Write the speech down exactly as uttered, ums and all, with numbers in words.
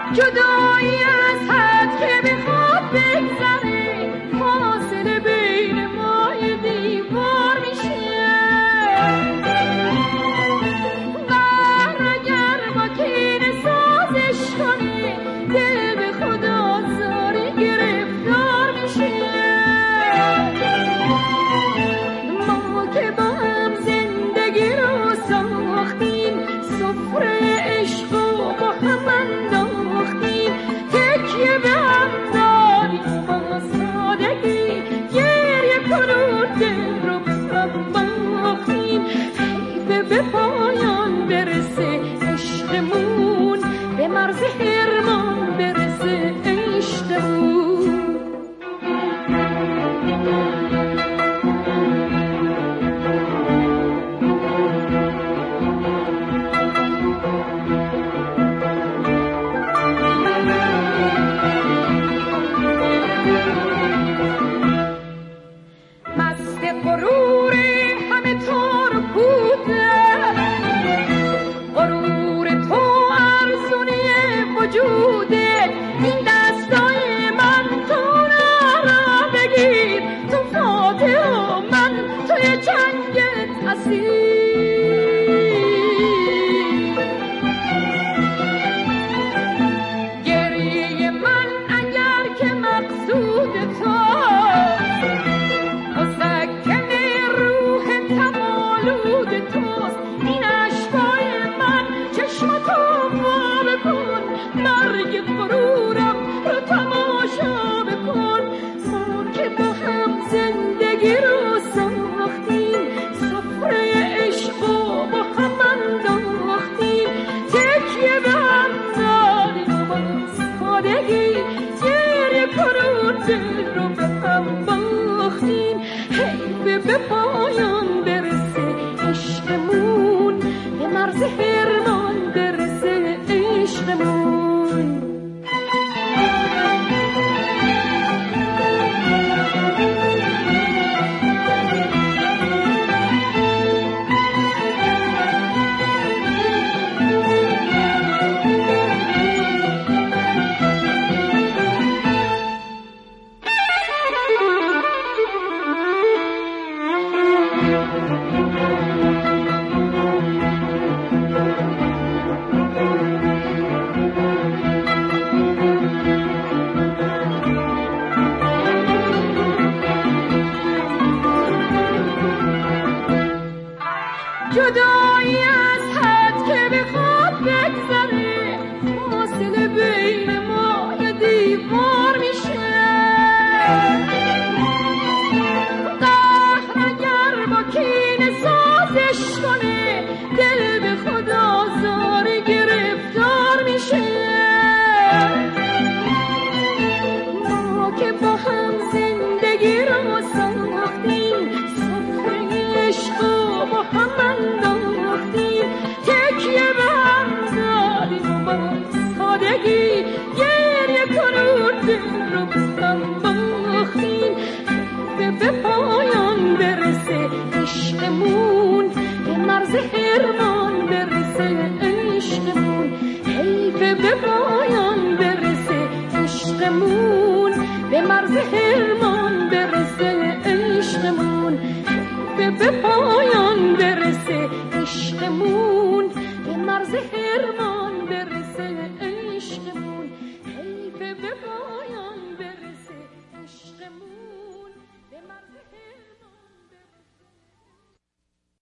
جدایی از حد که بخواد بگذره فاصله بین ما یه دیوار میشه قهر اگر با کینه سازش کنه دل به خدا زاری گرفتار میشه ما که با هم زندگی رو ساختیم سفره عشق و با هم انداختیم تکیه به هم دادیم با سادگی گریه کنون دل رو به هم باختیم حیفه به پایان برسه عشقمون به مرز حرمان برسه عشقمون مست غرور همه تو رو بوده غرور تو ارزونی وجودت این دستای من تو را بگیر تو فاتح و من توی جنگت اسیر گریه من اگر که مقصود تو مسکن روح تمالود توست این اشکای من چشمتو وا بکن مرگ غرورم رو تماشا بکن ما که با هم زندگی رو ساختیم سفره عشق و با هم انداختیم تکیه به هم دادیم با سادگی گریه کنون دل رو به هم باختیم حیفه به پایان برسه عشقمون به مرز حرمان برسه عشقمون جدایی از حد که بخواد بگذره فاصله بین ما یه دیوار میشه قهر اگر با کینه سازش کنه دل به خدا زاری گرفتار میشه ما که با هم زندگی رو ساختیم سفره عشق و با هم انداختیم تکیه به هم دادیم با سادگی گریه کنون دل رو به هم باختیم حیفه به پایان برسه عشقمون به مرز حرمان برسه عشقمون حیفه به پایان برسه عشقمون به مرز حرمان برسه عشقمون حیفه به پایان برسه عشقمون به مرز حرمان برسه